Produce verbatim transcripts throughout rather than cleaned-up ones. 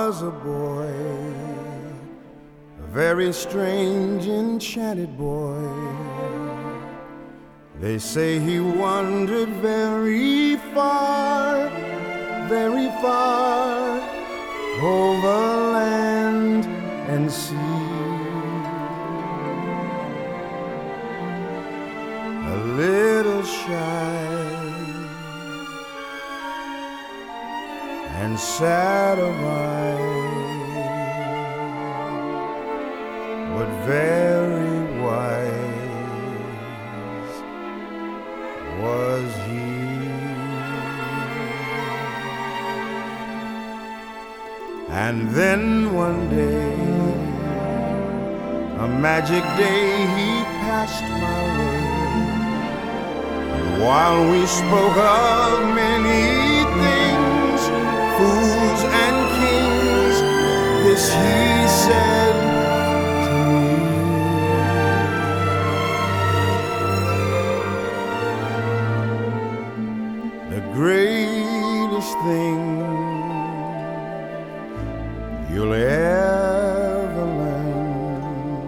was a boy, a very strange, enchanted boy. They say he wandered very far, very far, over land and sea. A little shy and sad of eye, but very wise was he. And then one day, a magic day, he passed my way. And while we spoke of many things, fools and kings, this he said to me: the greatest thing you'll ever learn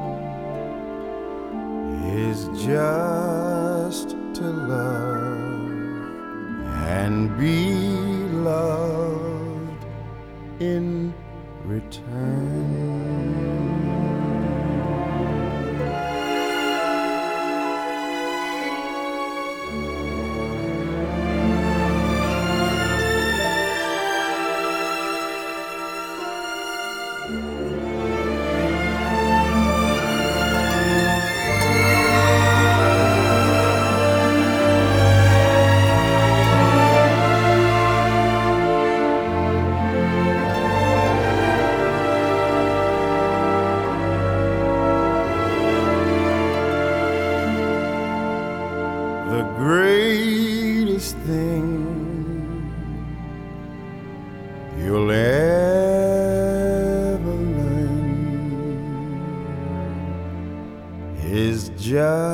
is just to love and be loved in return. The greatest thing you'll ever learn is just